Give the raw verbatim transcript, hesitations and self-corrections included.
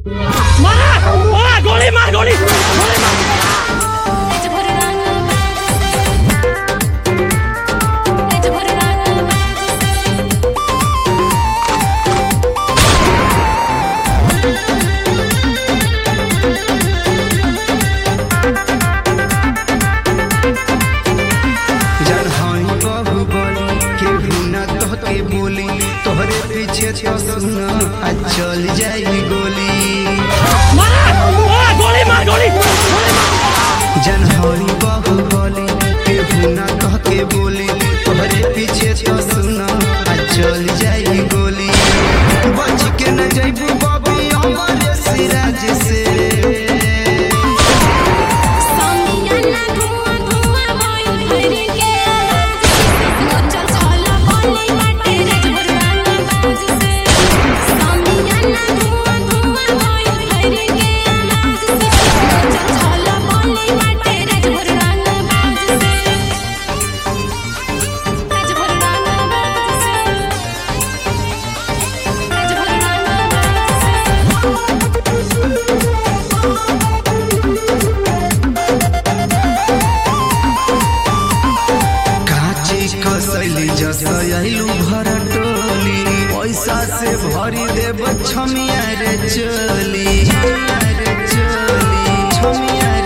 मार गोली मार गोली गोली मार तोहरे पीछे तो सुना चल जाई गोली गोली मार गोली जनहरी बहु बोली केहू ना कह के बोली तोहरे पीछे तो सुना चल जाई गोली बच के न जाइबू बाबी हमारे सिराज से कसैली जसैलू भर टोली पैसा से भरी देव छमिया रे चली रे चली छमिया